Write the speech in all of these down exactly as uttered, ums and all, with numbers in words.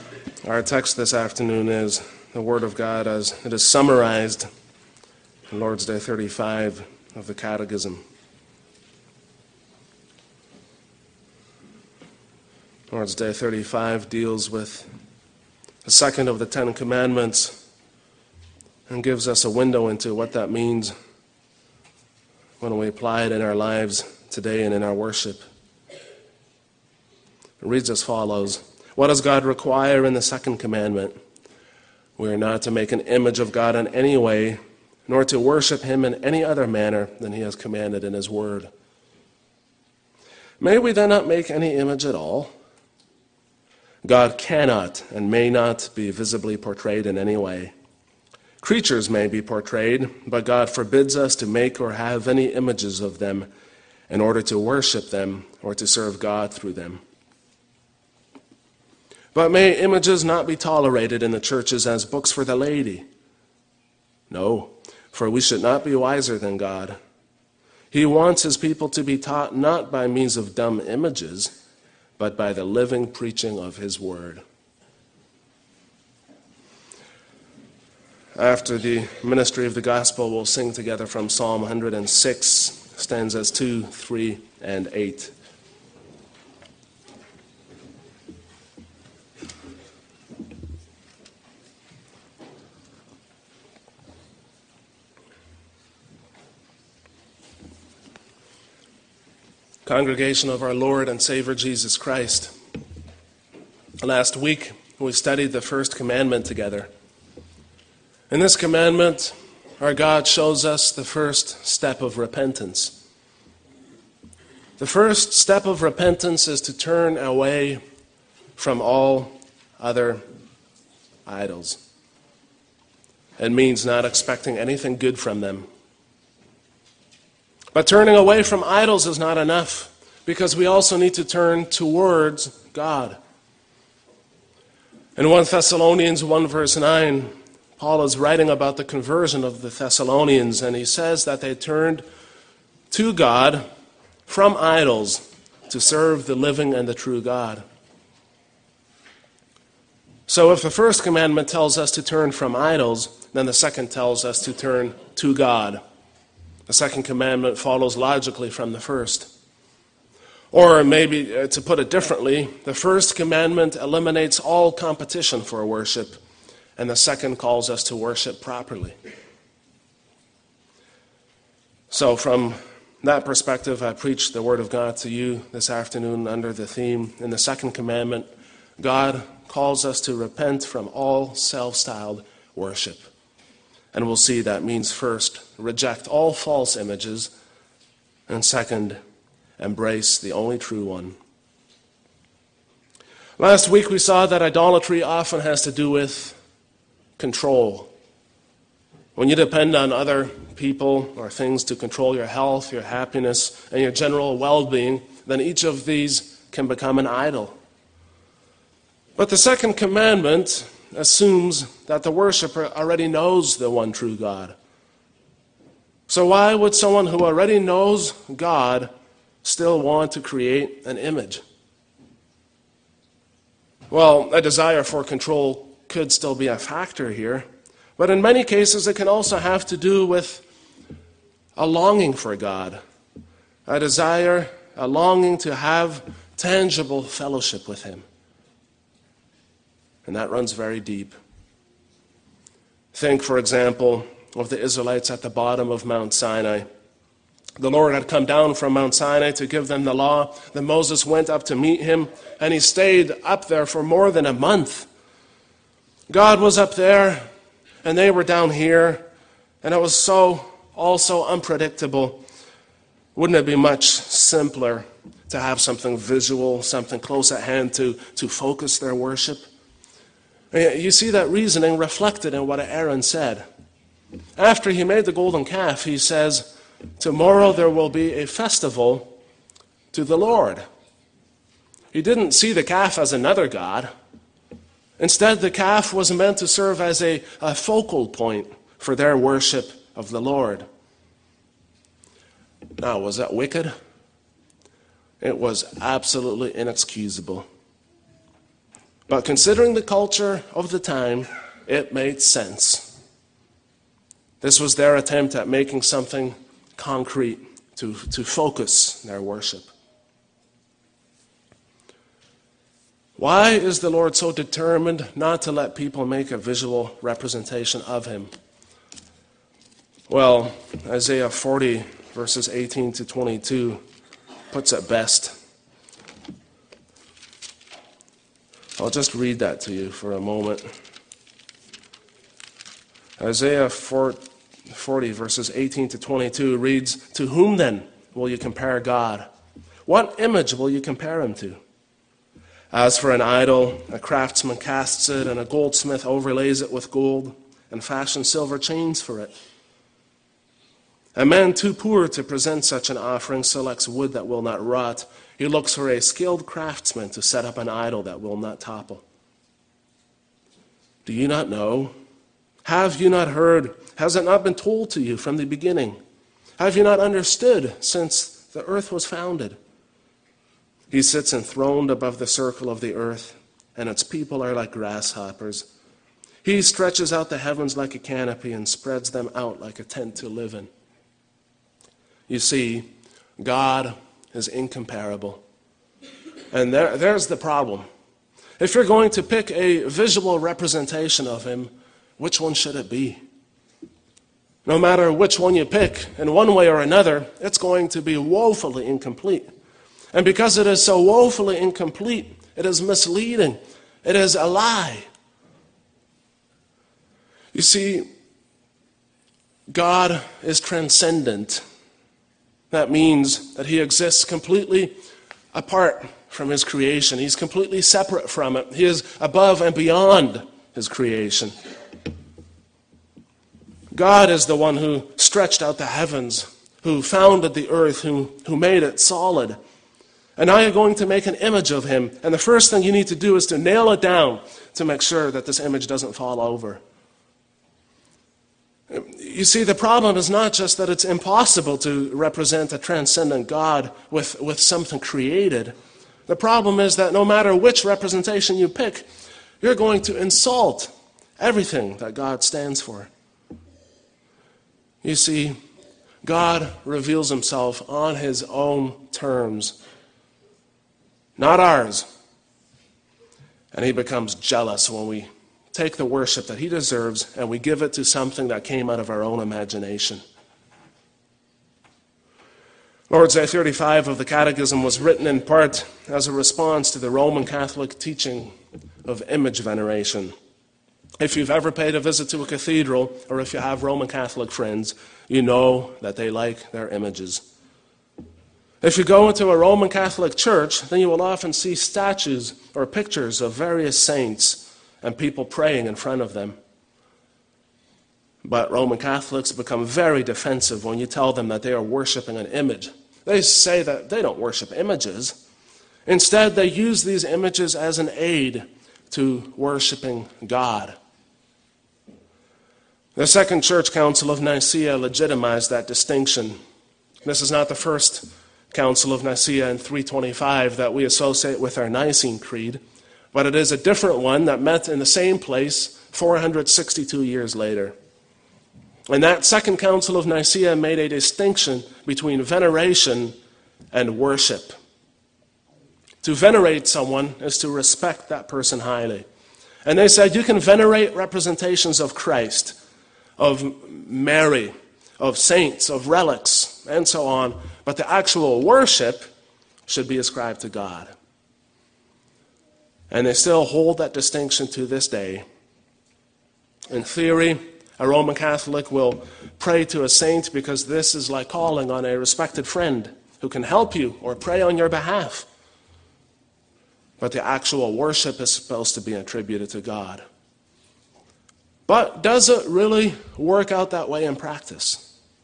Our text this afternoon is the Word of God as it is summarized in Lord's Day thirty-five of the Catechism. Lord's Day thirty-five deals with the second of the Ten Commandments and gives us a window into what that means when we apply it in our lives today and in our worship. It reads as follows. What does God require in the second commandment? We are not to make an image of God in any way, nor to worship him in any other manner than he has commanded in his word. May we then not make any image at all? God cannot and may not be visibly portrayed in any way. Creatures may be portrayed, but God forbids us to make or have any images of them in order to worship them or to serve God through them. But may images not be tolerated in the churches as books for the laity? No, for we should not be wiser than God. He wants his people to be taught not by means of dumb images, but by the living preaching of his word. After the ministry of the gospel, we'll sing together from Psalm one hundred six, stanzas two, three, and eight. Congregation of our Lord and Savior Jesus Christ. Last week, we studied the first commandment together. In this commandment, our God shows us the first step of repentance. The first step of repentance is to turn away from all other idols. It means not expecting anything good from them. But turning away from idols is not enough, because we also need to turn towards God. In First Thessalonians one verse nine, Paul is writing about the conversion of the Thessalonians, and he says that they turned to God from idols to serve the living and the true God. So if the first commandment tells us to turn from idols, then the second tells us to turn to God. The second commandment follows logically from the first. Or maybe, uh, to put it differently, the first commandment eliminates all competition for worship, and the second calls us to worship properly. So from that perspective, I preach the Word of God to you this afternoon under the theme, in the second commandment, God calls us to repent from all self-styled worship. And we'll see that means first, reject all false images, and second, embrace the only true one. Last week we saw that idolatry often has to do with control. When you depend on other people or things to control your health, your happiness, and your general well-being, then each of these can become an idol. But the second commandment assumes that the worshiper already knows the one true God. So why would someone who already knows God still want to create an image? Well, a desire for control could still be a factor here, but in many cases it can also have to do with a longing for God, a desire, a longing to have tangible fellowship with him. And that runs very deep. Think, for example, of the Israelites at the bottom of Mount Sinai. The Lord had come down from Mount Sinai to give them the law. Then Moses went up to meet him, and he stayed up there for more than a month. God was up there, and they were down here, and it was so, all so unpredictable. Wouldn't it be much simpler to have something visual, something close at hand to, to focus their worship? You see that reasoning reflected in what Aaron said. After he made the golden calf, he says, tomorrow there will be a festival to the Lord. He didn't see the calf as another god. Instead, the calf was meant to serve as a, a focal point for their worship of the Lord. Now, was that wicked? It was absolutely inexcusable. But considering the culture of the time, it made sense. This was their attempt at making something concrete to, to focus their worship. Why is the Lord so determined not to let people make a visual representation of him? Well, Isaiah forty, verses eighteen to twenty-two, puts it best. I'll just read that to you for a moment. Isaiah forty, verses eighteen to twenty-two reads, "To whom then will you compare God? What image will you compare him to? As for an idol, a craftsman casts it, and a goldsmith overlays it with gold, and fashions silver chains for it. A man too poor to present such an offering selects wood that will not rot. He looks for a skilled craftsman to set up an idol that will not topple. Do you not know? Have you not heard? Has it not been told to you from the beginning? Have you not understood since the earth was founded? He sits enthroned above the circle of the earth, and its people are like grasshoppers. He stretches out the heavens like a canopy and spreads them out like a tent to live in." You see, God is incomparable. And there, there's the problem. If you're going to pick a visual representation of him, which one should it be? No matter which one you pick, in one way or another, it's going to be woefully incomplete. And because it is so woefully incomplete, it is misleading. It is a lie. You see, God is transcendent. That means that he exists completely apart from his creation. He's completely separate from it. He is above and beyond his creation. God is the one who stretched out the heavens, who founded the earth, who, who made it solid. And now you're going to make an image of him. And the first thing you need to do is to nail it down to make sure that this image doesn't fall over. You see, the problem is not just that it's impossible to represent a transcendent God with, with something created. The problem is that no matter which representation you pick, you're going to insult everything that God stands for. You see, God reveals himself on his own terms, not ours. And he becomes jealous when we take the worship that he deserves and we give it to something that came out of our own imagination. Lord's Day thirty-five of the Catechism was written in part as a response to the Roman Catholic teaching of image veneration. If you've ever paid a visit to a cathedral, or if you have Roman Catholic friends, you know that they like their images. If you go into a Roman Catholic church, then you will often see statues or pictures of various saints and people praying in front of them. But Roman Catholics become very defensive when you tell them that they are worshiping an image. They say that they don't worship images. Instead, they use these images as an aid to worshiping God. The Second Church Council of Nicaea legitimized that distinction. This is not the first Council of Nicaea in three twenty-five that we associate with our Nicene Creed, but it is a different one that met in the same place four hundred sixty-two years later. And that Second Council of Nicaea made a distinction between veneration and worship. To venerate someone is to respect that person highly. And they said you can venerate representations of Christ, of Mary, of saints, of relics, and so on, but the actual worship should be ascribed to God. And they still hold that distinction to this day. In theory, a Roman Catholic will pray to a saint because this is like calling on a respected friend who can help you or pray on your behalf. But the actual worship is supposed to be attributed to God. But does it really work out that way in practice?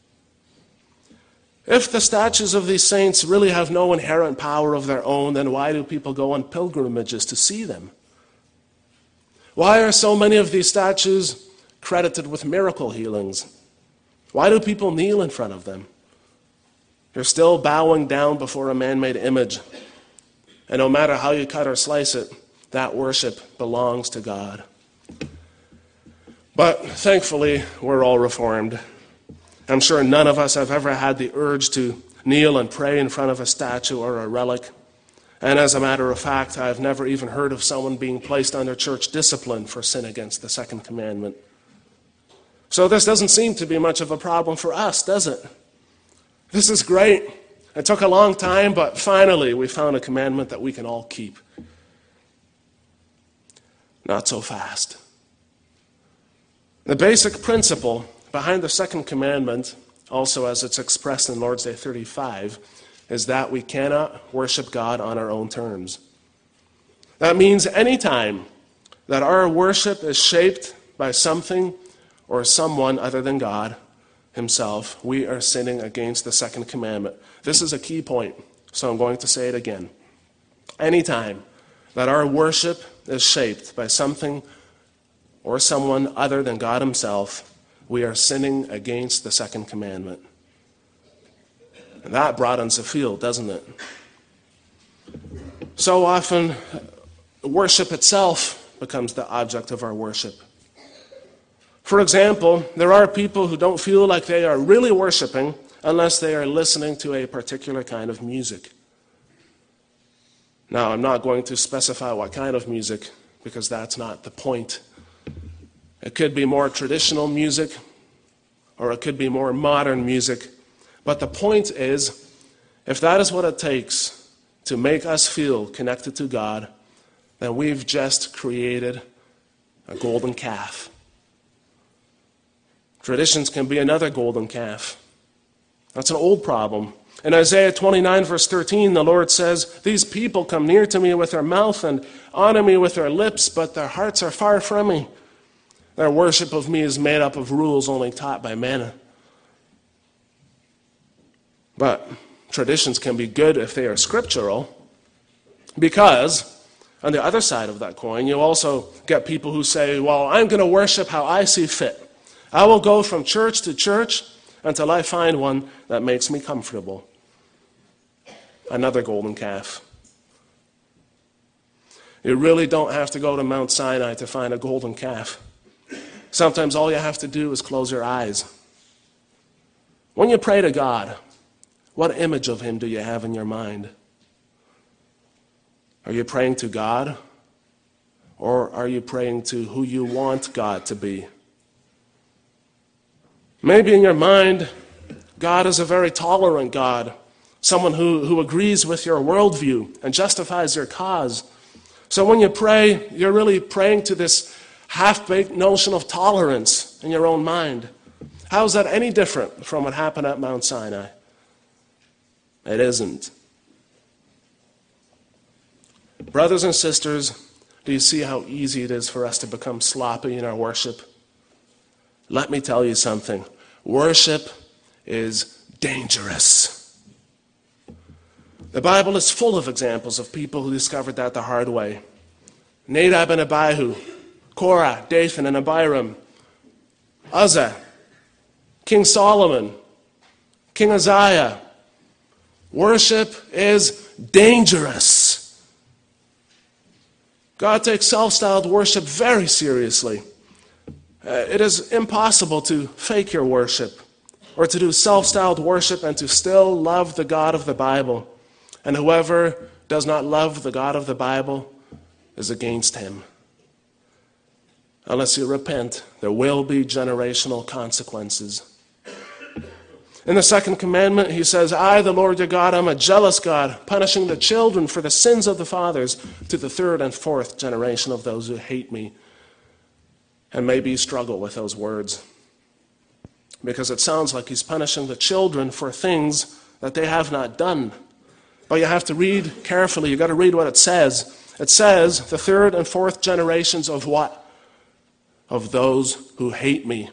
If the statues of these saints really have no inherent power of their own, then why do people go on pilgrimages to see them? Why are so many of these statues credited with miracle healings? Why do people kneel in front of them? You're still bowing down before a man-made image. And no matter how you cut or slice it, that worship belongs to God. But thankfully, we're all reformed. I'm sure none of us have ever had the urge to kneel and pray in front of a statue or a relic. And as a matter of fact, I've never even heard of someone being placed under church discipline for sin against the second commandment. So this doesn't seem to be much of a problem for us, does it? This is great. It took a long time, but finally we found a commandment that we can all keep. Not so fast. The basic principle behind the second commandment, also as it's expressed in Lord's Day thirty-five, is that we cannot worship God on our own terms. That means any time that our worship is shaped by something or someone other than God himself, we are sinning against the second commandment. This is a key point, so I'm going to say it again. Any time that our worship is shaped by something or someone other than God himself, we are sinning against the second commandment. And that broadens the field, doesn't it? So often, worship itself becomes the object of our worship. For example, there are people who don't feel like they are really worshiping unless they are listening to a particular kind of music. Now, I'm not going to specify what kind of music, because that's not the point. It could be more traditional music, or it could be more modern music. But the point is, if that is what it takes to make us feel connected to God, then we've just created a golden calf. Traditions can be another golden calf. That's an old problem. In Isaiah twenty-nine, verse thirteen, the Lord says, "These people come near to me with their mouth and honor me with their lips, but their hearts are far from me. Their worship of me is made up of rules only taught by men." But traditions can be good if they are scriptural, because on the other side of that coin, you also get people who say, well, I'm going to worship how I see fit. I will go from church to church until I find one that makes me comfortable. Another golden calf. You really don't have to go to Mount Sinai to find a golden calf. Sometimes all you have to do is close your eyes. When you pray to God, what image of him do you have in your mind? Are you praying to God, or are you praying to who you want God to be? Maybe in your mind, God is a very tolerant God, someone who, who agrees with your worldview and justifies your cause. So when you pray, you're really praying to this half-baked notion of tolerance in your own mind. How is that any different from what happened at Mount Sinai? It isn't. Brothers and sisters, do you see how easy it is for us to become sloppy in our worship? Let me tell you something. Worship is dangerous. The Bible is full of examples of people who discovered that the hard way. Nadab and Abihu, Korah, Dathan, and Abiram, Uzzah, King Solomon, King Uzziah. Worship is dangerous. God takes self-styled worship very seriously. Uh, it is impossible to fake your worship or to do self-styled worship and to still love the God of the Bible. And whoever does not love the God of the Bible is against him. Unless you repent, there will be generational consequences. In the second commandment, he says, I, the Lord your God, am a jealous God, punishing the children for the sins of the fathers to the third and fourth generation of those who hate me. And maybe you struggle with those words, because it sounds like he's punishing the children for things that they have not done. But you have to read carefully. You've got to read what it says. It says the third and fourth generations of what? Of those who hate me.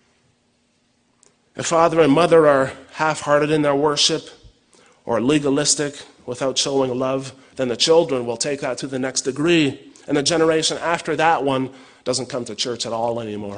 If father and mother are half-hearted in their worship or legalistic without showing love, then the children will take that to the next degree. And the generation after that one doesn't come to church at all anymore.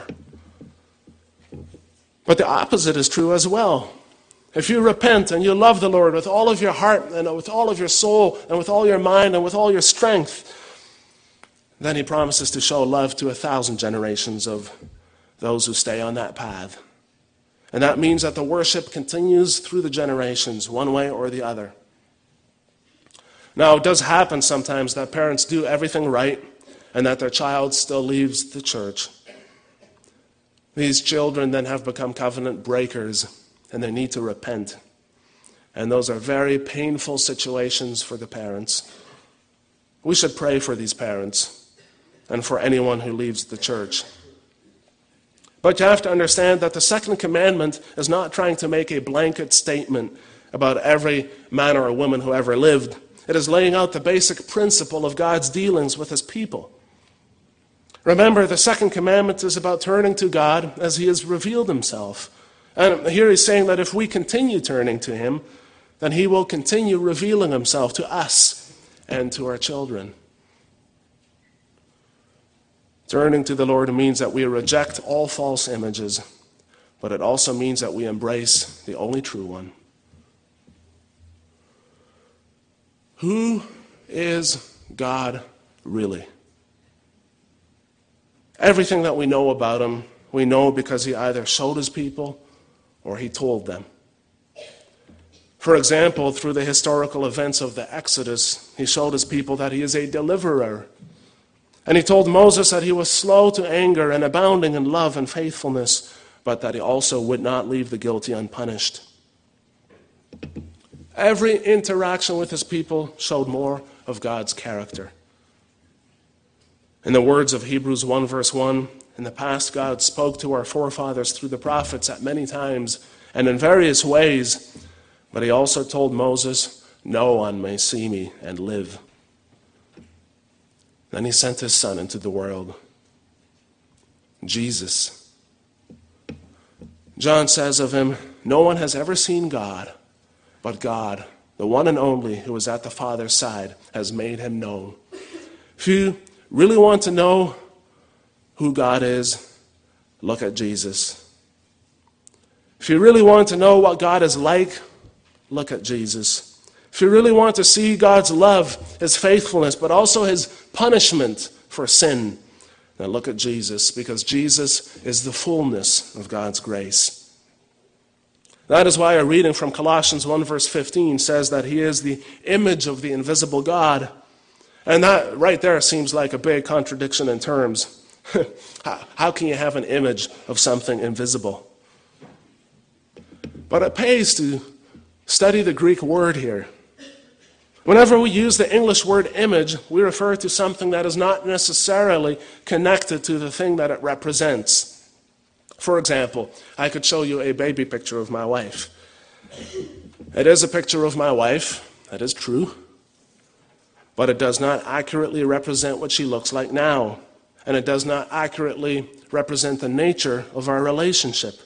But the opposite is true as well. If you repent and you love the Lord with all of your heart and with all of your soul and with all your mind and with all your strength, then he promises to show love to a thousand generations of those who stay on that path. And that means that the worship continues through the generations, one way or the other. Now, it does happen sometimes that parents do everything right and that their child still leaves the church. These children then have become covenant breakers and they need to repent. And those are very painful situations for the parents. We should pray for these parents and for anyone who leaves the church. But you have to understand that the second commandment is not trying to make a blanket statement about every man or woman who ever lived. It is laying out the basic principle of God's dealings with his people. Remember, the second commandment is about turning to God as he has revealed himself. And here he's saying that if we continue turning to him, then he will continue revealing himself to us and to our children. Turning to the Lord means that we reject all false images, but it also means that we embrace the only true one. Who is God really? Everything that we know about him, we know because he either showed his people or he told them. For example, through the historical events of the Exodus, he showed his people that he is a deliverer. And he told Moses that he was slow to anger and abounding in love and faithfulness, but that he also would not leave the guilty unpunished. Every interaction with his people showed more of God's character. In the words of Hebrews one verse one, in the past God spoke to our forefathers through the prophets at many times and in various ways, but he also told Moses, "No one may see me and live." Then he sent his son into the world, Jesus. John says of him, "No one has ever seen God, but God, the one and only who is at the Father's side, has made him known." If you really want to know who God is, look at Jesus. If you really want to know what God is like, look at Jesus. If you really want to see God's love, his faithfulness, but also his punishment for sin, then look at Jesus, because Jesus is the fullness of God's grace. That is why a reading from Colossians one verse fifteen says that he is the image of the invisible God. And that right there seems like a big contradiction in terms. How can you have an image of something invisible? But it pays to study the Greek word here. Whenever we use the English word image, we refer to something that is not necessarily connected to the thing that it represents. For example, I could show you a baby picture of my wife. It is a picture of my wife, that is true, but it does not accurately represent what she looks like now, and it does not accurately represent the nature of our relationship.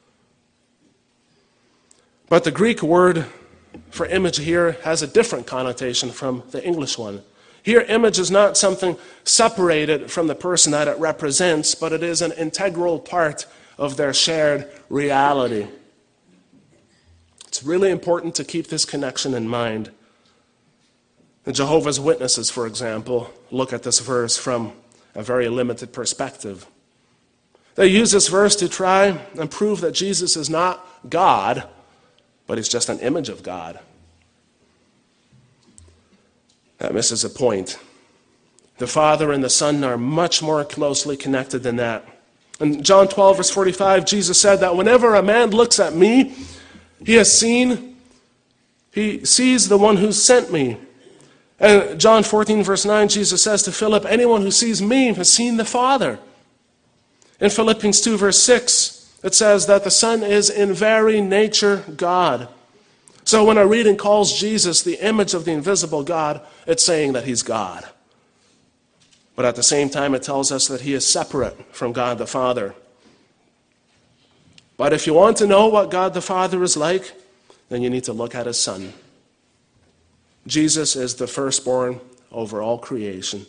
But the Greek word for image here has a different connotation from the English one. Here, image is not something separated from the person that it represents, but it is an integral part of their shared reality. It's really important to keep this connection in mind. The Jehovah's Witnesses, for example, look at this verse from a very limited perspective. They use this verse to try and prove that Jesus is not God, but he's just an image of God. That misses a point. The Father and the Son are much more closely connected than that. In John twelve, verse forty-five, Jesus said that whenever a man looks at me, he has seen, he sees the one who sent me. And John fourteen, verse nine, Jesus says to Philip, anyone who sees me has seen the Father. In Philippians two, verse six, it says that the Son is in very nature God. So when a reading calls Jesus the image of the invisible God, it's saying that he's God. But at the same time, it tells us that he is separate from God the Father. But if you want to know what God the Father is like, then you need to look at his Son. Jesus is the firstborn over all creation.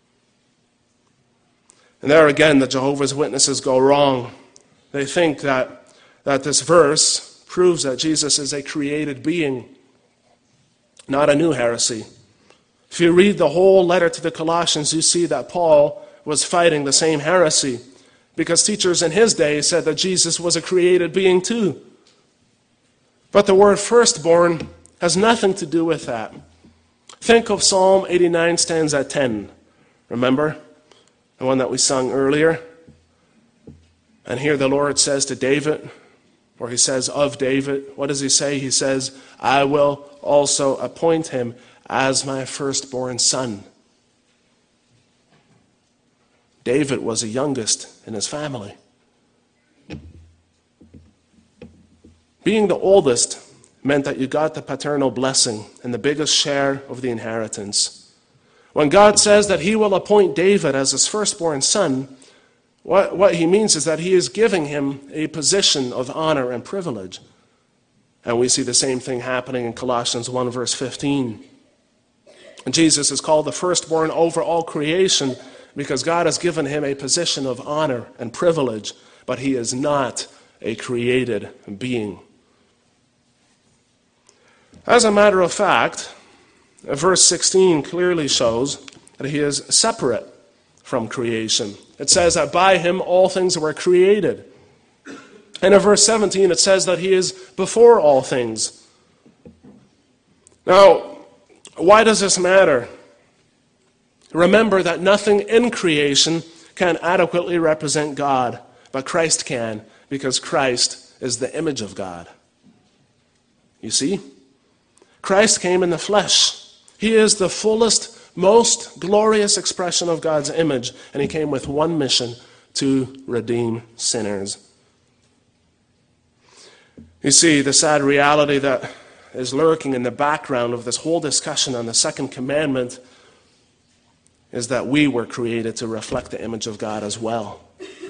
And there again, the Jehovah's Witnesses go wrong. They think that, that this verse proves that Jesus is a created being, not a new heresy. If you read the whole letter to the Colossians, you see that Paul was fighting the same heresy, because teachers in his day said that Jesus was a created being too. But the word firstborn has nothing to do with that. Think of Psalm eighty-nine, stanza ten. Remember? The one that we sung earlier. And here the Lord says to David, or he says of David, what does he say? He says, I will also appoint him as my firstborn son. David was the youngest in his family. Being the oldest meant that you got the paternal blessing and the biggest share of the inheritance. When God says that he will appoint David as his firstborn son, what, what he means is that he is giving him a position of honor and privilege. And we see the same thing happening in Colossians one, verse fifteen. And Jesus is called the firstborn over all creation because God has given him a position of honor and privilege, but he is not a created being. As a matter of fact, verse sixteen clearly shows that he is separate from creation. It says that by him all things were created. And in verse seventeen it says that he is before all things. Now, why does this matter? Remember that nothing in creation can adequately represent God, but Christ can, because Christ is the image of God. You see? Christ came in the flesh. He is the fullest, most glorious expression of God's image, and he came with one mission: to redeem sinners. You see, the sad reality that is lurking in the background of this whole discussion on the second commandment is that we were created to reflect the image of God as well.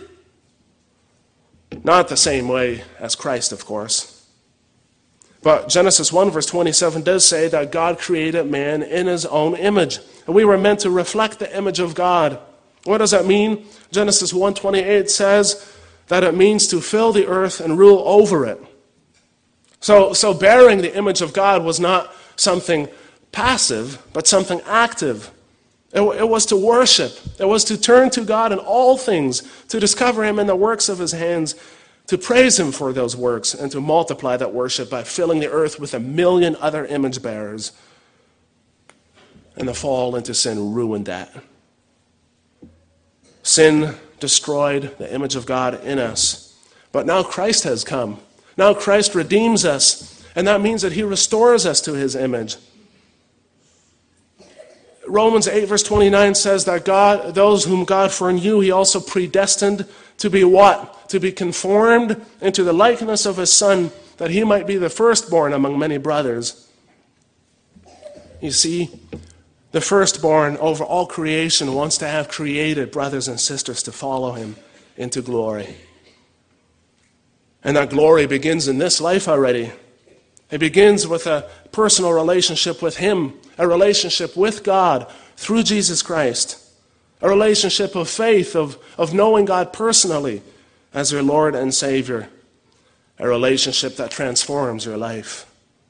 Not the same way as Christ, of course. But Genesis one, verse twenty-seven does say that God created man in his own image. And we were meant to reflect the image of God. What does that mean? Genesis one twenty-eight says that it means to fill the earth and rule over it. So, so bearing the image of God was not something passive, but something active. It, it was to worship. It was to turn to God in all things, to discover him in the works of his hands, to praise him for those works, and to multiply that worship by filling the earth with a million other image bearers. And the fall into sin ruined that. Sin destroyed the image of God in us. But now Christ has come. Now Christ redeems us, and that means that he restores us to his image. Romans eight, verse twenty-nine says that God, those whom God foreknew, he also predestined to be what? To be conformed into the likeness of his Son, that he might be the firstborn among many brothers. You see, the firstborn over all creation wants to have created brothers and sisters to follow him into glory. And that glory begins in this life already. It begins with a personal relationship with him, a relationship with God through Jesus Christ, a relationship of faith, of, of knowing God personally as your Lord and Savior, a relationship that transforms your life.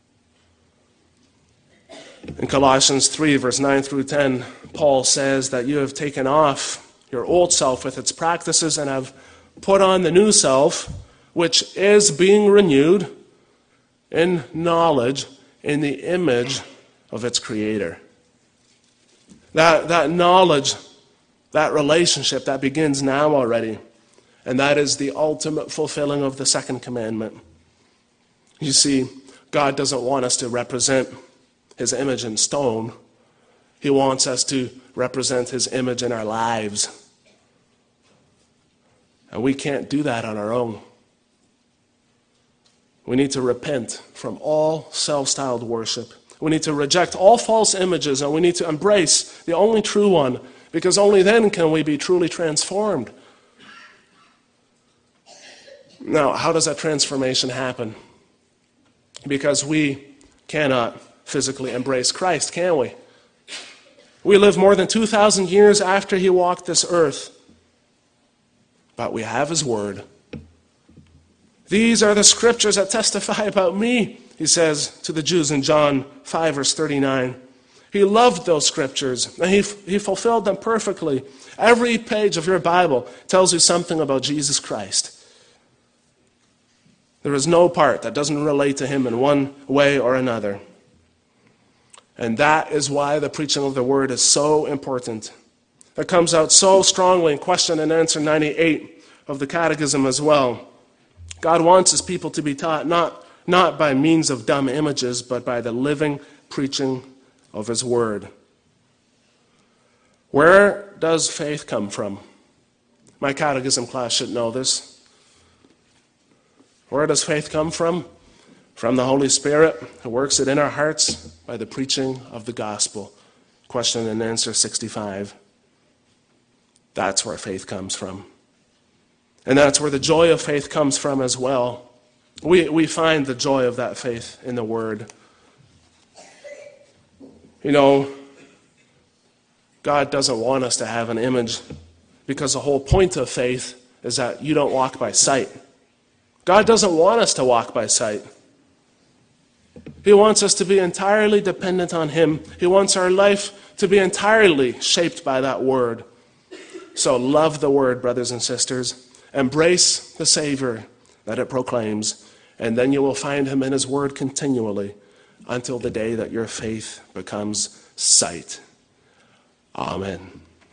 In Colossians three, verse nine through ten, Paul says that you have taken off your old self with its practices and have put on the new self, which is being renewed in knowledge in the image of its creator. That, that knowledge, that relationship, that begins now already. And that is the ultimate fulfilling of the second commandment. You see, God doesn't want us to represent his image in stone. He wants us to represent his image in our lives. And we can't do that on our own. We need to repent from all self-styled worship. We need to reject all false images, and we need to embrace the only true one, because only then can we be truly transformed. Now, how does that transformation happen? Because we cannot physically embrace Christ, can we? We live more than two thousand years after he walked this earth, but we have his word. These are the scriptures that testify about me, he says to the Jews in John five, verse thirty-nine. He loved those scriptures, and he, he fulfilled them perfectly. Every page of your Bible tells you something about Jesus Christ. There is no part that doesn't relate to him in one way or another. And that is why the preaching of the word is so important. It comes out so strongly in question and answer ninety-eight of the Catechism as well. God wants his people to be taught not, not by means of dumb images, but by the living preaching of his word. Where does faith come from? My catechism class should know this. Where does faith come from? From the Holy Spirit, who works it in our hearts by the preaching of the gospel. Question and answer sixty-five. That's where faith comes from. And that's where the joy of faith comes from as well. We, we find the joy of that faith in the Word. You know, God doesn't want us to have an image, because the whole point of faith is that you don't walk by sight. God doesn't want us to walk by sight. He wants us to be entirely dependent on him. He wants our life to be entirely shaped by that word. So love the word, brothers and sisters. Embrace the Savior that it proclaims, and then you will find him in his word continually until the day that your faith becomes sight. Amen.